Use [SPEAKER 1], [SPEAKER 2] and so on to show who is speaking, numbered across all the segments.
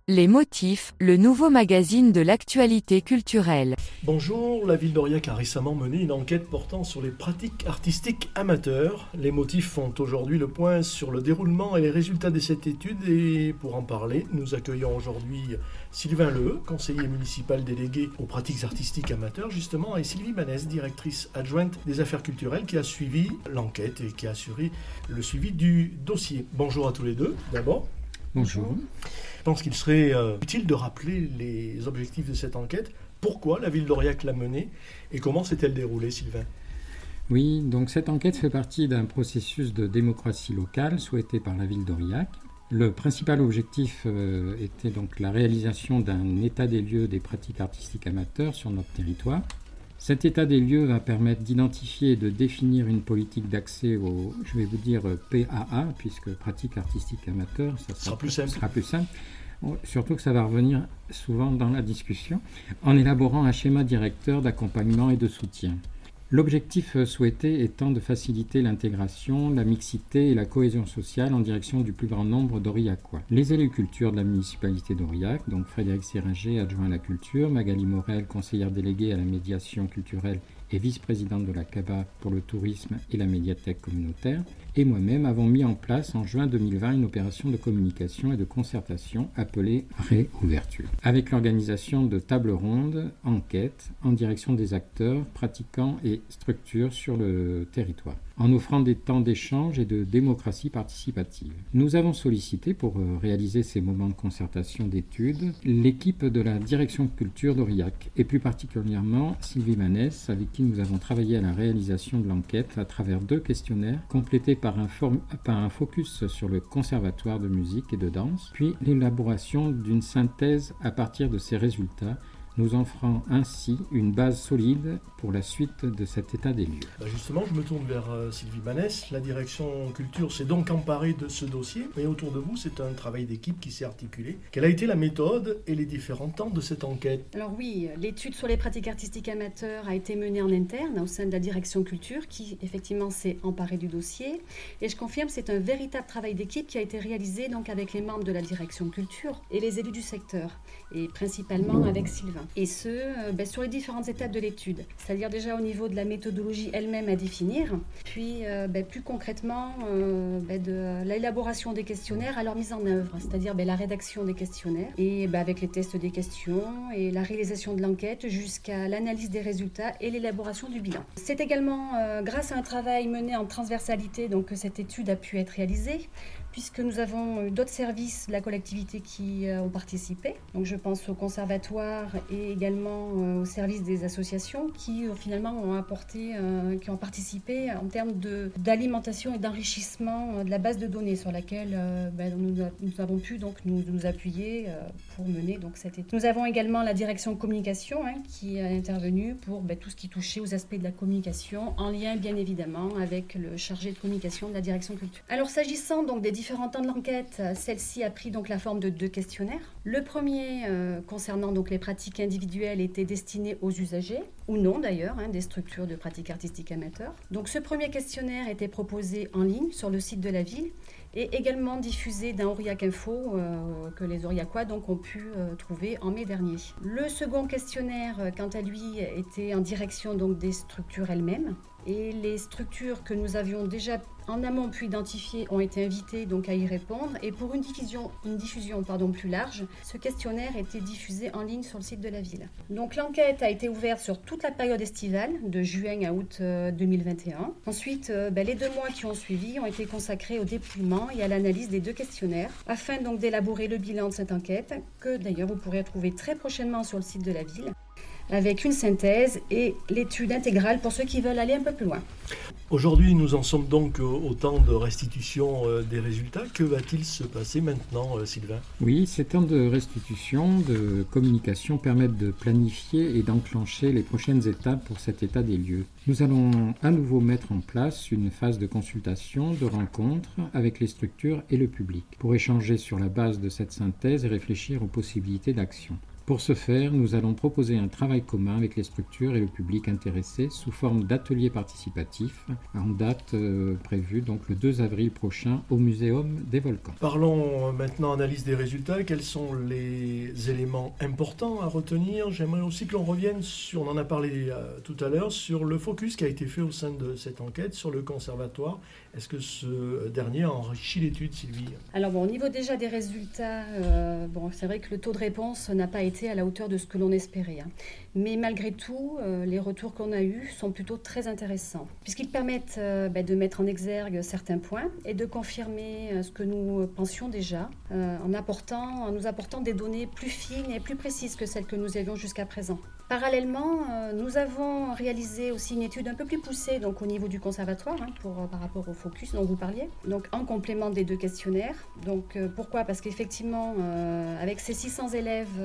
[SPEAKER 1] Les motifs, le nouveau magazine de l'actualité culturelle.
[SPEAKER 2] Bonjour, la ville d'Aurillac a récemment mené une enquête portant sur les pratiques artistiques amateurs. Les motifs font aujourd'hui le point sur le déroulement et les résultats de cette étude et pour en parler, nous accueillons aujourd'hui Sylvain Leheux, conseiller municipal délégué aux pratiques artistiques amateurs justement, et Sylvie Manès, directrice adjointe des affaires culturelles qui a suivi l'enquête et qui a assuré le suivi du dossier. Bonjour à tous les deux d'abord.
[SPEAKER 3] Bonjour.
[SPEAKER 2] Je pense qu'il serait utile de rappeler les objectifs de cette enquête. Pourquoi la ville d'Aurillac l'a menée et comment s'est-elle déroulée, Sylvain ?
[SPEAKER 3] Oui, donc cette enquête fait partie d'un processus de démocratie locale souhaité par la ville d'Aurillac. Le principal objectif était donc la réalisation d'un état des lieux des pratiques artistiques amateurs sur notre territoire. Cet état des lieux va permettre d'identifier et de définir une politique d'accès au, je vais vous dire PAA, puisque pratique artistique amateur, ça sera plus simple. Surtout que ça va revenir souvent dans la discussion, en élaborant un schéma directeur d'accompagnement et de soutien. L'objectif souhaité étant de faciliter l'intégration, la mixité et la cohésion sociale en direction du plus grand nombre d'Aurillacois. Les élus culture de la municipalité d'Aurillac, donc Frédéric Séringer, adjoint à la culture, Magali Morel, conseillère déléguée à la médiation culturelle et vice-présidente de la CABA pour le tourisme et la médiathèque communautaire, et moi-même avons mis en place en juin 2020 une opération de communication et de concertation appelée Réouverture, avec l'organisation de tables rondes, enquêtes, en direction des acteurs, pratiquants et structures sur le territoire, en offrant des temps d'échange et de démocratie participative. Nous avons sollicité pour réaliser ces moments de concertation d'études l'équipe de la direction culture d'Aurillac, et plus particulièrement Sylvie Manès, avec qui nous avons travaillé à la réalisation de l'enquête à travers 2 questionnaires complétés par un focus sur le conservatoire de musique et de danse, puis l'élaboration d'une synthèse à partir de ces résultats, nous offrant ainsi une base solide pour la suite de cet état des lieux.
[SPEAKER 2] Justement, je me tourne vers Sylvie Manès. La direction culture s'est donc emparée de ce dossier, mais autour de vous, c'est un travail d'équipe qui s'est articulé. Quelle a été la méthode et les différents temps de cette enquête ?
[SPEAKER 4] Alors oui, l'étude sur les pratiques artistiques amateurs a été menée en interne au sein de la direction culture qui effectivement s'est emparée du dossier. Et je confirme, c'est un véritable travail d'équipe qui a été réalisé donc avec les membres de la direction culture et les élus du secteur, et principalement avec Sylvain. Et sur les différentes étapes de l'étude, c'est-à-dire déjà au niveau de la méthodologie elle-même à définir, puis plus concrètement de l'élaboration des questionnaires à leur mise en œuvre, c'est-à-dire la rédaction des questionnaires, et avec les tests des questions et la réalisation de l'enquête jusqu'à l'analyse des résultats et l'élaboration du bilan. C'est également grâce à un travail mené en transversalité donc, que cette étude a pu être réalisée, puisque nous avons d'autres services de la collectivité qui ont participé. Donc je pense au conservatoire et également aux services des associations qui finalement ont qui ont participé en termes d'alimentation et d'enrichissement de la base de données sur laquelle nous avons pu donc nous appuyer pour mener donc cette étude. Nous avons également la direction communication qui a intervenu pour tout ce qui touchait aux aspects de la communication, en lien bien évidemment avec le chargé de communication de la direction culture. Alors s'agissant donc des différents temps de l'enquête, celle-ci a pris donc la forme de 2 questionnaires. Le premier concernant donc les pratiques individuelles était destiné aux usagers, ou non d'ailleurs, des structures de pratiques artistiques amateurs. Donc ce premier questionnaire était proposé en ligne sur le site de la ville et également diffusé dans Aurillac Info que les Aurillacois donc ont pu trouver en mai dernier. Le second questionnaire, quant à lui, était en direction donc des structures elles-mêmes. Et les structures que nous avions déjà en amont pu identifier ont été invitées donc à y répondre. Et pour une diffusion plus large, ce questionnaire était diffusé en ligne sur le site de la ville. Donc l'enquête a été ouverte sur toute la période estivale, de juin à août 2021. Ensuite, les 2 mois qui ont suivi ont été consacrés au dépouillement et à l'analyse des 2 questionnaires, afin donc d'élaborer le bilan de cette enquête, que d'ailleurs vous pourrez trouver très prochainement sur le site de la ville, avec une synthèse et l'étude intégrale pour ceux qui veulent aller un peu plus loin.
[SPEAKER 2] Aujourd'hui, nous en sommes donc au temps de restitution des résultats. Que va-t-il se passer maintenant, Sylvain ?
[SPEAKER 3] Oui, ces temps de restitution, de communication permettent de planifier et d'enclencher les prochaines étapes pour cet état des lieux. Nous allons à nouveau mettre en place une phase de consultation, de rencontre avec les structures et le public, pour échanger sur la base de cette synthèse et réfléchir aux possibilités d'action. Pour ce faire, nous allons proposer un travail commun avec les structures et le public intéressé sous forme d'ateliers participatifs en date prévue donc le 2 avril prochain au Muséum des Volcans.
[SPEAKER 2] Parlons maintenant analyse des résultats. Quels sont les éléments importants à retenir? J'aimerais aussi que l'on revienne sur, on en a parlé tout à l'heure, sur le focus qui a été fait au sein de cette enquête sur le conservatoire. Est-ce que ce dernier a enrichi l'étude, Sylvie?
[SPEAKER 4] Alors au niveau déjà des résultats, c'est vrai que le taux de réponse n'a pas été à la hauteur de ce que l'on espérait. Mais malgré tout, les retours qu'on a eus sont plutôt très intéressants, puisqu'ils permettent de mettre en exergue certains points et de confirmer ce que nous pensions déjà, en nous apportant des données plus fines et plus précises que celles que nous avions jusqu'à présent. Parallèlement, nous avons réalisé aussi une étude un peu plus poussée donc, au niveau du conservatoire, par rapport au focus dont vous parliez, donc en complément des 2 questionnaires. Donc, pourquoi ? Parce qu'effectivement, avec ces 600 élèves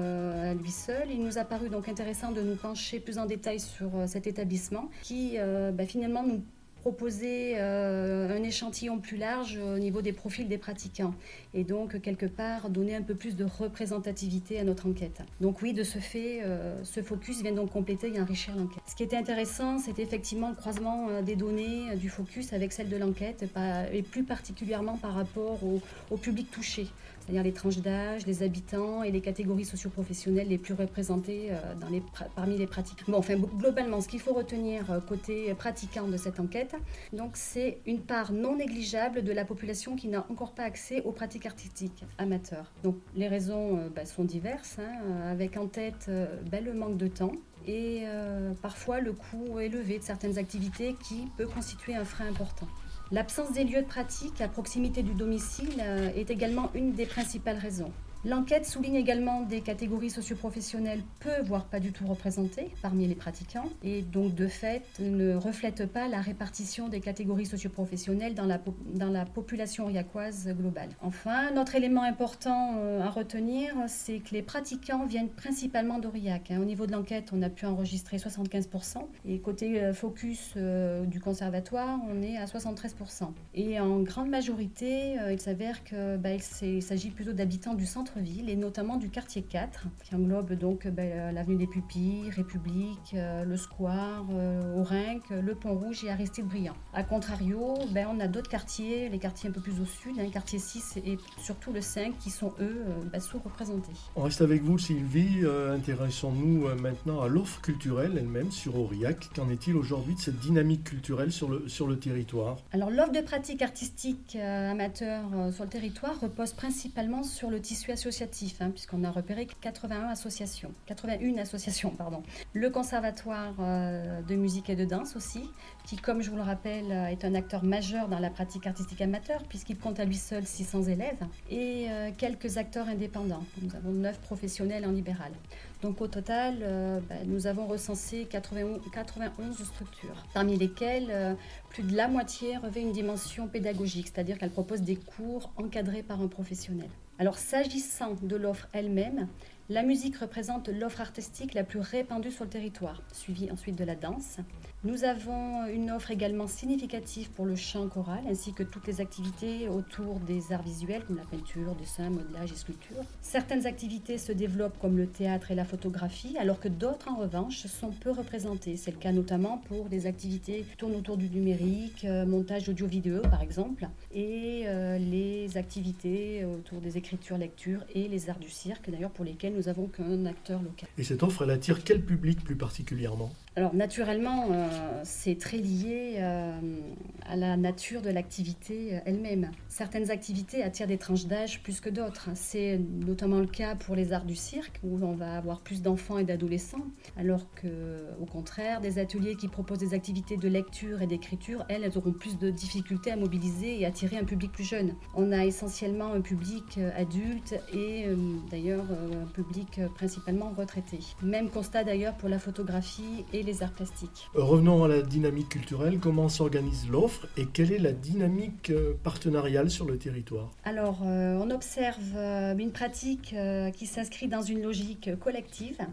[SPEAKER 4] à lui seul, il nous a paru donc intéressant de nous pencher plus en détail sur cet établissement qui finalement nous proposer un échantillon plus large au niveau des profils des pratiquants et donc quelque part donner un peu plus de représentativité à notre enquête. Donc oui, de ce fait, ce focus vient donc compléter et enrichir l'enquête. Ce qui était intéressant, c'était effectivement le croisement des données du focus avec celles de l'enquête et plus particulièrement par rapport au public touché, c'est-à-dire les tranches d'âge, les habitants et les catégories socio-professionnelles les plus représentées parmi les pratiquants. Globalement, ce qu'il faut retenir côté pratiquant de cette enquête, donc c'est une part non négligeable de la population qui n'a encore pas accès aux pratiques artistiques amateurs. Donc les raisons sont diverses, avec en tête le manque de temps et parfois le coût élevé de certaines activités qui peut constituer un frein important. L'absence des lieux de pratique à proximité du domicile est également une des principales raisons. L'enquête souligne également des catégories socio-professionnelles peu, voire pas du tout représentées parmi les pratiquants et donc de fait ne reflète pas la répartition des catégories socio-professionnelles dans la population aurillacoise globale. Enfin, un autre élément important à retenir, c'est que les pratiquants viennent principalement d'Aurillac. Au niveau de l'enquête, on a pu enregistrer 75% et côté focus du conservatoire, on est à 73%. Et en grande majorité, il s'avère qu'il s'agit plutôt d'habitants du centre ville et notamment du quartier 4 qui englobe donc l'avenue des Pupilles, République, le Square, Aurhinque, le Pont-Rouge et Aristide-Briand. A contrario, on a d'autres quartiers, les quartiers un peu plus au sud, quartier 6 et surtout le 5 qui sont eux sous-représentés.
[SPEAKER 2] On reste avec vous Sylvie, intéressons-nous maintenant à l'offre culturelle elle-même sur Aurillac. Qu'en est-il aujourd'hui de cette dynamique culturelle sur le territoire? Alors
[SPEAKER 4] l'offre de pratiques artistiques amateurs sur le territoire repose principalement sur le tissu associatif, puisqu'on a repéré 81 associations. Le conservatoire de musique et de danse aussi, qui, comme je vous le rappelle, est un acteur majeur dans la pratique artistique amateur, puisqu'il compte à lui seul 600 élèves, et quelques acteurs indépendants. Nous avons 9 professionnels en libéral. Donc au total, nous avons recensé 91 structures, parmi lesquelles plus de la moitié revêt une dimension pédagogique, c'est-à-dire qu'elle propose des cours encadrés par un professionnel. Alors s'agissant de l'offre elle-même, la musique représente l'offre artistique la plus répandue sur le territoire, suivie ensuite de la danse. Nous avons une offre également significative pour le chant choral, ainsi que toutes les activités autour des arts visuels, comme la peinture, dessin, modelage et sculpture. Certaines activités se développent comme le théâtre et la photographie, alors que d'autres, en revanche, sont peu représentées. C'est le cas notamment pour des activités qui tournent autour du numérique, montage audio-vidéo par exemple, et les activités autour des écritures, lectures et les arts du cirque, d'ailleurs pour lesquels nous n'avons qu'un acteur local.
[SPEAKER 2] Et cette offre, elle attire quel public plus particulièrement ?
[SPEAKER 4] Alors naturellement, c'est très lié à la nature de l'activité elle-même. Certaines activités attirent des tranches d'âge plus que d'autres. C'est notamment le cas pour les arts du cirque, où on va avoir plus d'enfants et d'adolescents, alors qu'au contraire, des ateliers qui proposent des activités de lecture et d'écriture, elles auront plus de difficultés à mobiliser et attirer un public plus jeune. On a essentiellement un public adulte et d'ailleurs un public principalement retraité. Même constat d'ailleurs pour la photographie et les arts plastiques.
[SPEAKER 2] Revenons à la dynamique culturelle. Comment s'organise l'offre et quelle est la dynamique partenariale sur le territoire ?
[SPEAKER 4] Alors, on observe une pratique qui s'inscrit dans une logique collective.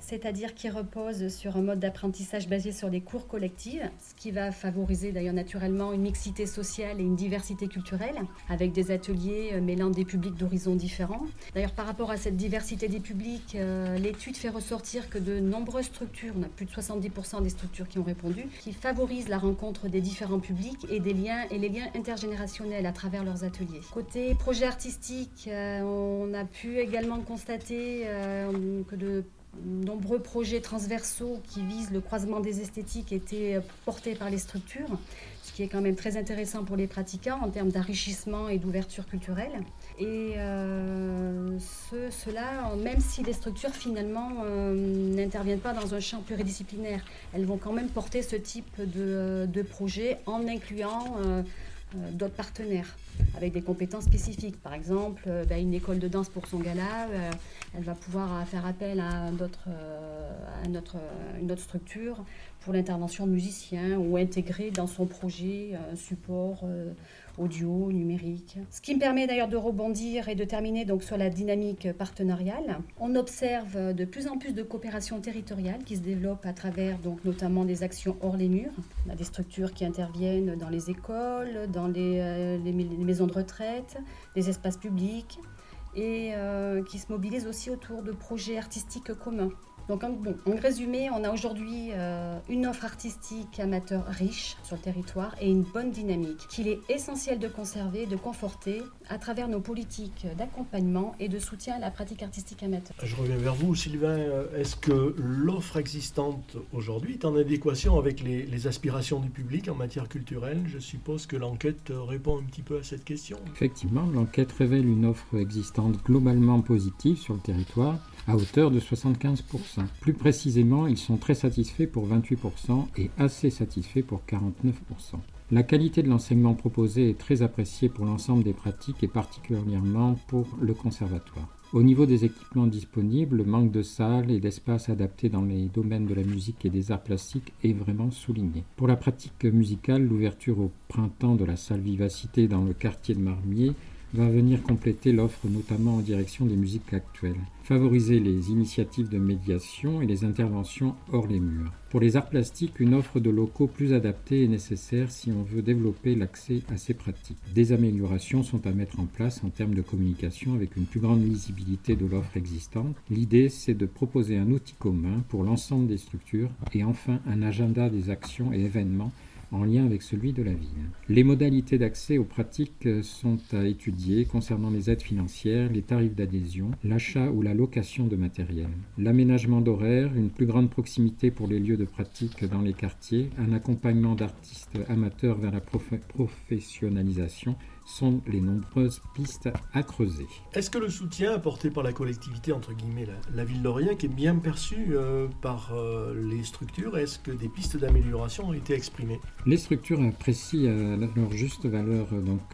[SPEAKER 4] c'est-à-dire qui repose sur un mode d'apprentissage basé sur des cours collectifs, ce qui va favoriser d'ailleurs naturellement une mixité sociale et une diversité culturelle, avec des ateliers mêlant des publics d'horizons différents. D'ailleurs, par rapport à cette diversité des publics, l'étude fait ressortir que de nombreuses structures, on a plus de 70% des structures qui ont répondu, qui favorisent la rencontre des différents publics et les liens intergénérationnels à travers leurs ateliers. Côté projet artistique, on a pu également constater que de nombreux projets transversaux qui visent le croisement des esthétiques étaient portés par les structures, ce qui est quand même très intéressant pour les pratiquants en termes d'enrichissement et d'ouverture culturelle. Et cela, même si les structures finalement n'interviennent pas dans un champ pluridisciplinaire, elles vont quand même porter ce type de projet en incluant d'autres partenaires avec des compétences spécifiques. Par exemple, une école de danse pour son gala, elle va pouvoir faire appel à une autre structure pour l'intervention de musiciens ou intégrer dans son projet un support audio, numérique. Ce qui me permet d'ailleurs de rebondir et de terminer donc sur la dynamique partenariale. On observe de plus en plus de coopération territoriale qui se développe à travers donc notamment des actions hors les murs. On a des structures qui interviennent dans les écoles, dans les maisons de retraite, les espaces publics et qui se mobilisent aussi autour de projets artistiques communs. Donc en résumé, on a aujourd'hui une offre artistique amateur riche sur le territoire et une bonne dynamique qu'il est essentiel de conserver, de conforter à travers nos politiques d'accompagnement et de soutien à la pratique artistique amateur.
[SPEAKER 2] Je reviens vers vous, Sylvain. Est-ce que l'offre existante aujourd'hui est en adéquation avec les aspirations du public en matière culturelle ? Je suppose que l'enquête répond un petit peu à cette question.
[SPEAKER 3] Effectivement, l'enquête révèle une offre existante globalement positive sur le territoire, à hauteur de 75%. Plus précisément, ils sont très satisfaits pour 28% et assez satisfaits pour 49%. La qualité de l'enseignement proposé est très appréciée pour l'ensemble des pratiques et particulièrement pour le conservatoire. Au niveau des équipements disponibles, le manque de salles et d'espaces adaptés dans les domaines de la musique et des arts plastiques est vraiment souligné. Pour la pratique musicale, l'ouverture au printemps de la salle Vivacité dans le quartier de Marmier va venir compléter l'offre notamment en direction des musiques actuelles, favoriser les initiatives de médiation et les interventions hors les murs. Pour les arts plastiques, une offre de locaux plus adaptée est nécessaire si on veut développer l'accès à ces pratiques. Des améliorations sont à mettre en place en termes de communication avec une plus grande lisibilité de l'offre existante. L'idée, c'est de proposer un outil commun pour l'ensemble des structures et enfin un agenda des actions et événements en lien avec celui de la ville. Les modalités d'accès aux pratiques sont à étudier concernant les aides financières, les tarifs d'adhésion, l'achat ou la location de matériel. L'aménagement d'horaires, une plus grande proximité pour les lieux de pratique dans les quartiers, un accompagnement d'artistes amateurs vers la professionnalisation sont les nombreuses pistes à creuser.
[SPEAKER 2] Est-ce que le soutien apporté par la collectivité, entre guillemets, la ville d'Aurillac, est bien perçu par les structures ? Est-ce que des pistes d'amélioration ont été exprimées ?
[SPEAKER 3] Les structures apprécient à leur juste valeur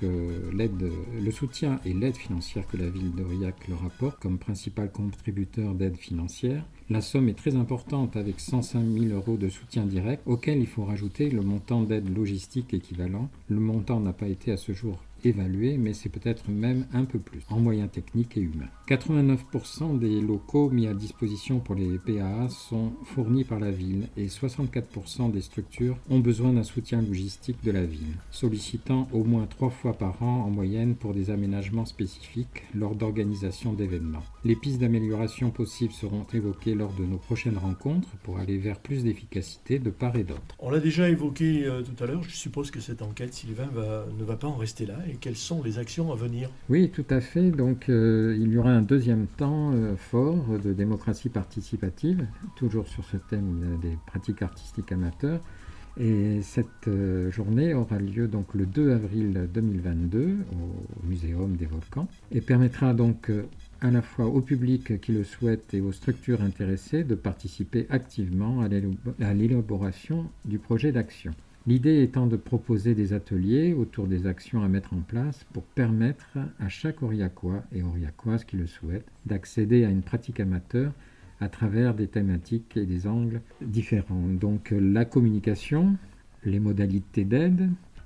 [SPEAKER 3] le soutien et l'aide financière que la ville d'Aurillac leur apporte comme principal contributeur d'aide financière. La somme est très importante avec 105 000 € de soutien direct, auquel il faut rajouter le montant d'aide logistique équivalent. Le montant n'a pas été à ce jour évalué, mais c'est peut-être même un peu plus, en moyens techniques et humains. 89% des locaux mis à disposition pour les PAA sont fournis par la ville et 64% des structures ont besoin d'un soutien logistique de la ville, sollicitant au moins 3 fois par an en moyenne pour des aménagements spécifiques lors d'organisation d'événements. Les pistes d'amélioration possibles seront évoquées lors de nos prochaines rencontres pour aller vers plus d'efficacité de part et d'autre.
[SPEAKER 2] On l'a déjà évoqué tout à l'heure, je suppose que cette enquête, Sylvain, ne va pas en rester là. Et quelles sont les actions à venir ?
[SPEAKER 3] Oui, tout à fait. Donc, il y aura un deuxième temps fort de démocratie participative, toujours sur ce thème des pratiques artistiques amateurs. Et cette journée aura lieu donc le 2 avril 2022 au Muséum des Volcans et permettra donc à la fois au public qui le souhaite et aux structures intéressées de participer activement à l'élaboration du projet d'action. L'idée étant de proposer des ateliers autour des actions à mettre en place pour permettre à chaque Aurillacois et Aurillacoise qui le souhaite d'accéder à une pratique amateur à travers des thématiques et des angles différents. Donc la communication, les modalités d'aide,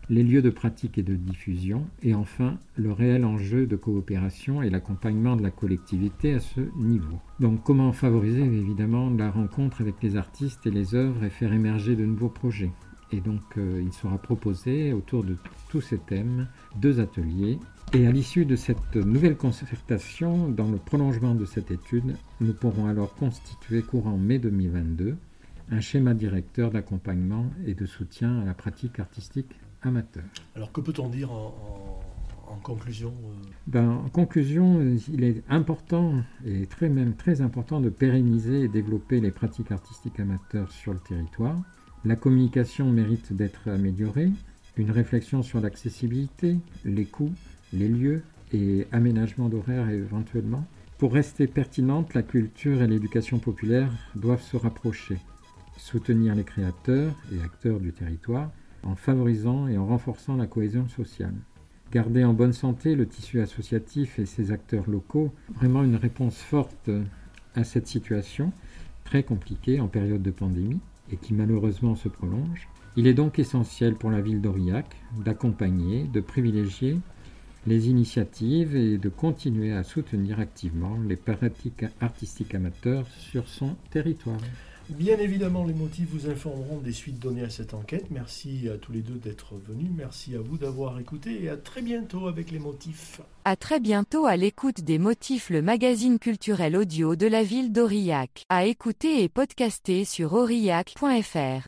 [SPEAKER 3] les lieux de pratique et de diffusion, et enfin le réel enjeu de coopération et l'accompagnement de la collectivité à ce niveau. Donc comment favoriser évidemment la rencontre avec les artistes et les œuvres et faire émerger de nouveaux projets. Et donc il sera proposé autour de tous ces thèmes 2 ateliers. Et à l'issue de cette nouvelle concertation, dans le prolongement de cette étude, nous pourrons alors constituer courant mai 2022 un schéma directeur d'accompagnement et de soutien à la pratique artistique amateur.
[SPEAKER 2] Alors que peut-on dire en conclusion
[SPEAKER 3] En conclusion, il est important et très important de pérenniser et développer les pratiques artistiques amateurs sur le territoire. La communication mérite d'être améliorée, une réflexion sur l'accessibilité, les coûts, les lieux et aménagement d'horaires éventuellement. Pour rester pertinente, la culture et l'éducation populaire doivent se rapprocher, soutenir les créateurs et acteurs du territoire en favorisant et en renforçant la cohésion sociale. Garder en bonne santé le tissu associatif et ses acteurs locaux, vraiment une réponse forte à cette situation très compliquée en période de pandémie et qui malheureusement se prolonge. Il est donc essentiel pour la ville d'Aurillac d'accompagner, de privilégier les initiatives et de continuer à soutenir activement les pratiques artistiques amateurs sur son territoire.
[SPEAKER 2] Bien évidemment, les motifs vous informeront des suites données à cette enquête. Merci à tous les 2 d'être venus. Merci à vous d'avoir écouté et à très bientôt avec les motifs.
[SPEAKER 1] À très bientôt à l'écoute des motifs, le magazine culturel audio de la ville d'Aurillac. À écouter et podcaster sur aurillac.fr.